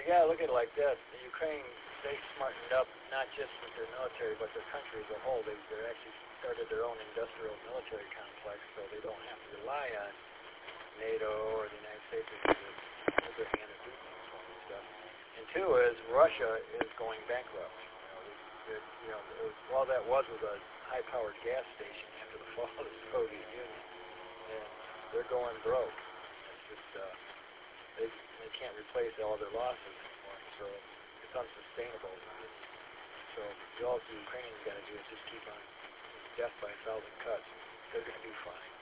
yeah, look at it like this. The Ukraine, they smartened up not just with their military, but their country as a whole. They're actually started their own industrial military complex, so they don't have to rely on NATO or the United States as their hand to do things for them and stuff. And two is Russia is going bankrupt. All that was a high-powered gas station after the fall of the Soviet Union, and they're going broke. It's just they can't replace all their losses anymore, so it's unsustainable. So all the Ukrainians got to do is just keep on death by a thousand cuts. They're going to be fine.